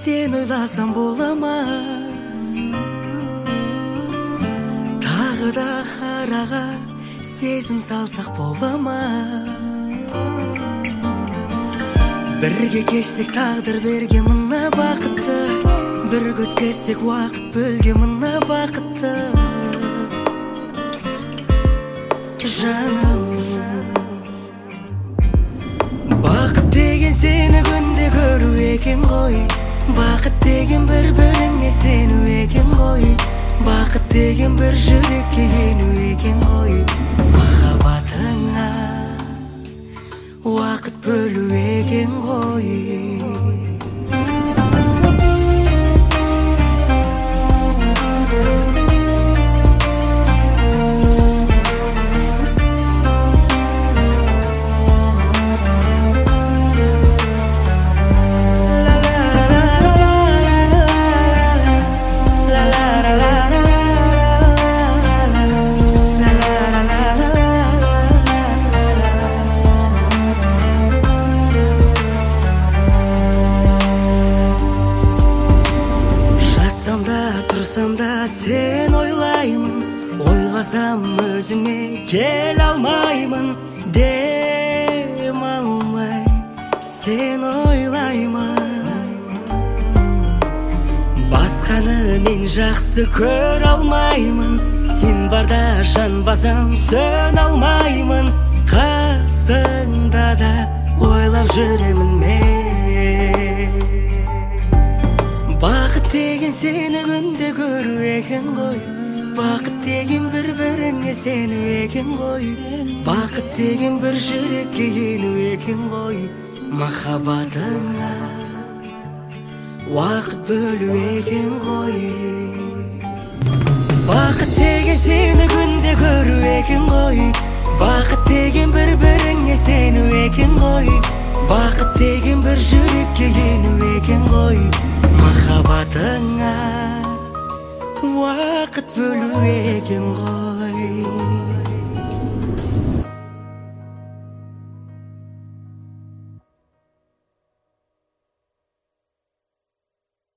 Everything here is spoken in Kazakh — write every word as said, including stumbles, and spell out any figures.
Sen ойласам бола ма? Тағы да араға сезім салсақ бола ма? Бірге кешсек тағдыр берген мына бақытты, бірге өткізсек уақыт бөлген мына бақытты. Жаным, бақыт деген сені күнде көру екен ғой. Бақыт деген бір-біріңе сену екен ғой. Бақыт деген бір жүрекке ену екен ғой. Махаббатыңа уақыт бөлу екен ғой. Тұрсам да сен ойлаймын, ойласам өзіме кел алмаймын. Дем алмай сен ойлаймын, басқаны мен жақсы көр алмаймын. Сен барда жанбасам сön алмаймын. Қасыңда да ойлап жүремін мен. Бақыт деген сені күнде көру екен ғой. Бақыт деген бір-біріңе сену екен ғой. Бақыт деген бір жүрекке ену екен ғой. Махаббатыңа уақыт бөлу екен ғой. Бақыт деген сені күнде көру екен ғой. Бақыт деген бір-біріңе сену екен ғой. Бақыт деген бір жүрекке ену екен ғой. Махаббатыңа уақыт бөлу екен ғой.